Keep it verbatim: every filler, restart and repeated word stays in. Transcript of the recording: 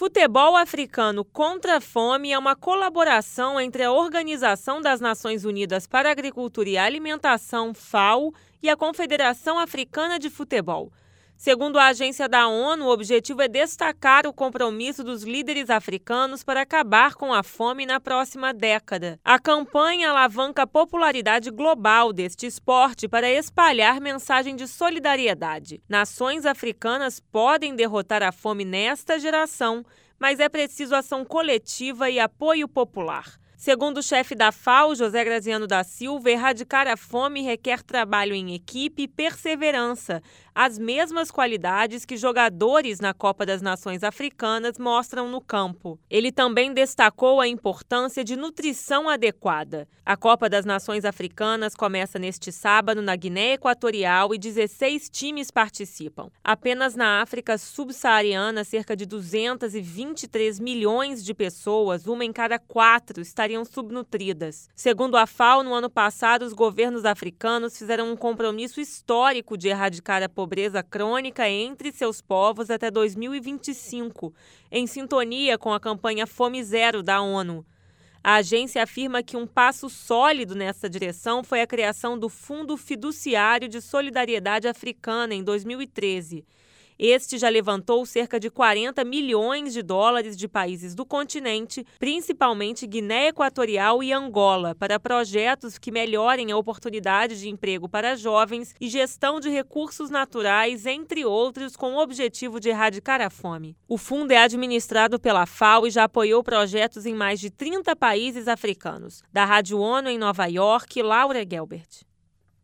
Futebol Africano contra a Fome é uma colaboração entre a Organização das Nações Unidas para a Agricultura e Alimentação, FAO, e a Confederação Africana de Futebol. Segundo a agência da ONU, o objetivo é destacar o compromisso dos líderes africanos para acabar com a fome na próxima década. A campanha alavanca a popularidade global deste esporte para espalhar mensagem de solidariedade. Nações africanas podem derrotar a fome nesta geração, mas é preciso ação coletiva e apoio popular. Segundo o chefe da FAO, José Graziano da Silva, erradicar a fome requer trabalho em equipe e perseverança, as mesmas qualidades que jogadores na Copa das Nações Africanas mostram no campo. Ele também destacou a importância de nutrição adequada. A Copa das Nações Africanas começa neste sábado na Guiné Equatorial e dezesseis times participam. Apenas na África subsaariana, cerca de duzentos e vinte e três milhões de pessoas, uma em cada quatro, estariam subnutridas. Segundo a FAO, no ano passado, os governos africanos fizeram um compromisso histórico de erradicar a pobreza crônica entre seus povos até dois mil e vinte e cinco, em sintonia com a campanha Fome Zero da ONU. A agência afirma que um passo sólido nessa direção foi a criação do Fundo Fiduciário de Solidariedade Africana em dois mil e treze. Este já levantou cerca de quarenta milhões de dólares de países do continente, principalmente Guiné Equatorial e Angola, para projetos que melhorem a oportunidade de emprego para jovens e gestão de recursos naturais, entre outros, com o objetivo de erradicar a fome. O fundo é administrado pela FAO e já apoiou projetos em mais de trinta países africanos. Da Rádio ONU em Nova York, Laura Gelbert.